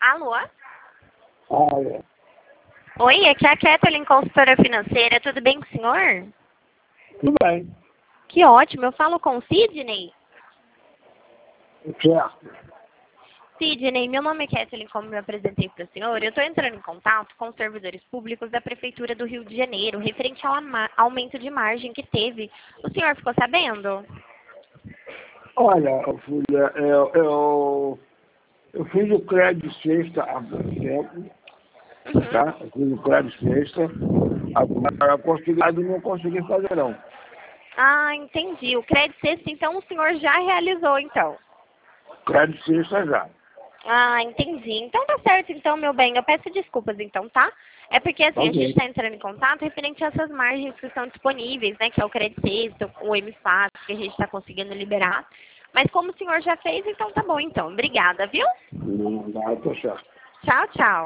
Alô? Olha, Oi, aqui é a Kathleen, consultora financeira. Tudo bem com o senhor? tudo bem, Que ótimo. Eu falo com o Sidney. certo. Sidney, meu nome é Kathleen, como eu apresentei para o senhor. Eu estou entrando em contato com os servidores públicos da Prefeitura do Rio de Janeiro, referente ao aumento de margem que teve. O senhor ficou sabendo? Olha, Fúlia, eu fiz o crédito sexta há pouco tempo, Uhum. tá? Eu fiz o crédito sexta, agora não consegui fazer não. Ah, entendi. O crédito sexta, então, o senhor já realizou, então. Crédito sexta já. Ah, entendi. Então tá certo, então, meu bem. Eu peço desculpas, então, tá? É porque, Tá assim, a gente ok. está entrando em contato referente a essas margens que estão disponíveis, né? Que é o crédito sexto, o M-Fácil, que a gente está conseguindo liberar. Mas como o senhor já fez, então tá bom, então. Obrigada, viu? Não dá, tá certo. Tchau, tchau.